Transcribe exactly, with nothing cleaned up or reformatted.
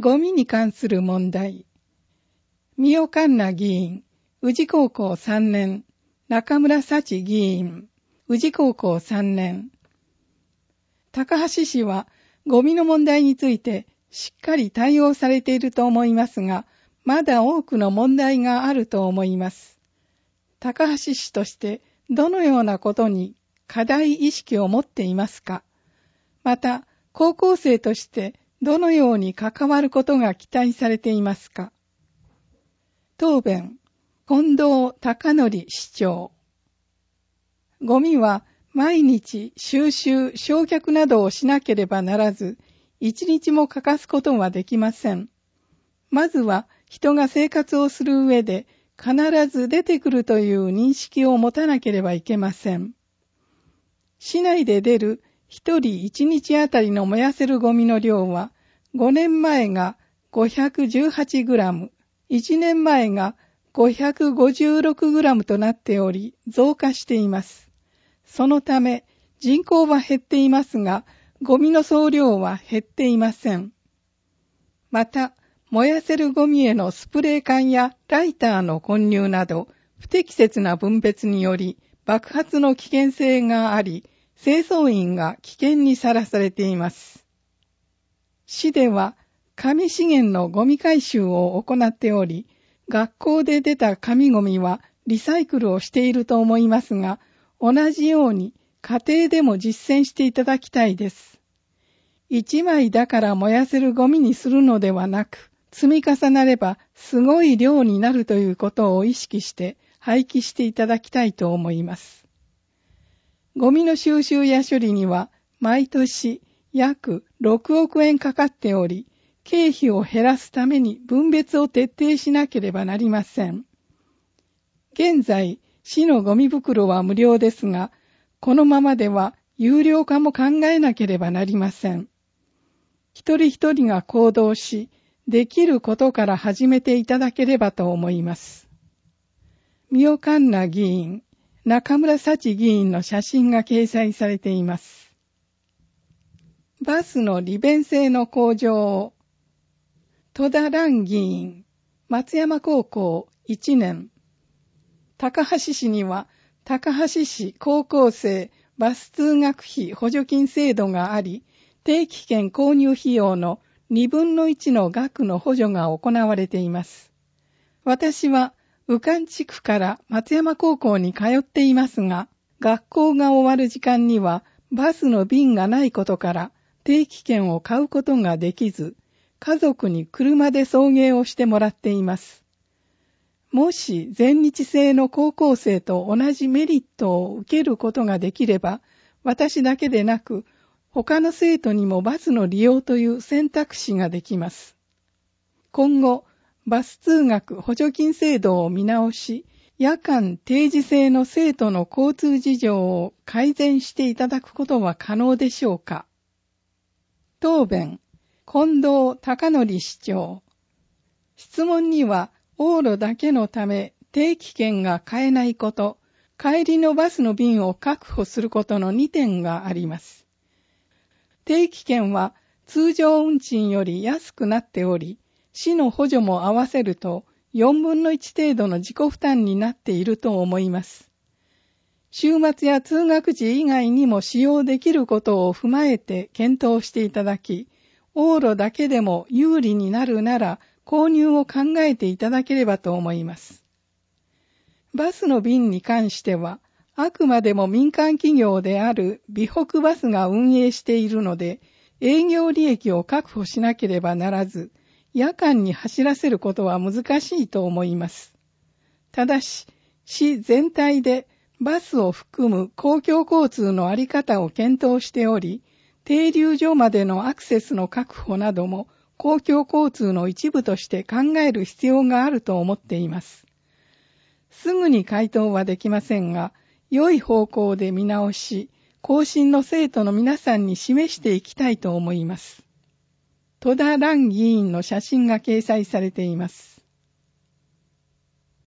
ゴミに関する問題。三代環奈議員、宇治高校さんねん、中村幸議員、宇治高校さんねん。高橋氏はゴミの問題についてしっかり対応されていると思いますが、まだ多くの問題があると思います。高橋氏としてどのようなことに課題意識を持っていますか？また、高校生としてどのように関わることが期待されていますか？答弁、近藤孝則市長。ゴミは毎日収集、焼却などをしなければならず、一日も欠かすことはできません。まずは人が生活をする上で必ず出てくるという認識を持たなければいけません。市内で出る一人一日あたりの燃やせるゴミの量は、ごねんまえが ごひゃくじゅうはちグラム、いちねんまえが ごひゃくごじゅうろくグラム となっており、増加しています。そのため、人口は減っていますが、ゴミの総量は減っていません。また、燃やせるゴミへのスプレー缶やライターの混入など、不適切な分別により、爆発の危険性があり、清掃員が危険にさらされています。市では、紙資源のゴミ回収を行っており、学校で出た紙ゴミはリサイクルをしていると思いますが、同じように家庭でも実践していただきたいです。一枚だから燃やせるゴミにするのではなく、積み重なればすごい量になるということを意識して廃棄していただきたいと思います。ゴミの収集や処理には毎年約ろくおくえんかかっており、経費を減らすために分別を徹底しなければなりません。現在、市のゴミ袋は無料ですが、このままでは有料化も考えなければなりません。一人一人が行動し、できることから始めていただければと思います。三代環奈議員、中村幸議員の写真が掲載されています。バスの利便性の向上を、戸田蘭議員、松山高校いちねん。高橋市には、高橋市高校生バス通学費補助金制度があり、定期券購入費用のにぶんのいちの額の補助が行われています。私は、宇寒地区から松山高校に通っていますが、学校が終わる時間にはバスの便がないことから定期券を買うことができず、家族に車で送迎をしてもらっています。もし全日制の高校生と同じメリットを受けることができれば、私だけでなく、他の生徒にもバスの利用という選択肢ができます。今後、バス通学補助金制度を見直し、夜間定時制の生徒の交通事情を改善していただくことは可能でしょうか？答弁、近藤孝則市長。質問には、往路だけのため定期券が買えないこと、帰りのバスの便を確保することのにてんがあります。定期券は通常運賃より安くなっており、市の補助も合わせるとよんぶんのいち程度の自己負担になっていると思います。週末や通学時以外にも使用できることを踏まえて検討していただき、往路だけでも有利になるなら購入を考えていただければと思います。バスの便に関しては、あくまでも民間企業である美北バスが運営しているので、営業利益を確保しなければならず、夜間に走らせることは難しいと思います。ただし、市全体でバスを含む公共交通の在り方を検討しており、停留所までのアクセスの確保なども公共交通の一部として考える必要があると思っています。すぐに回答はできませんが、良い方向で見直し、後進の生徒の皆さんに示していきたいと思います。戸田蘭議員の写真が掲載されています。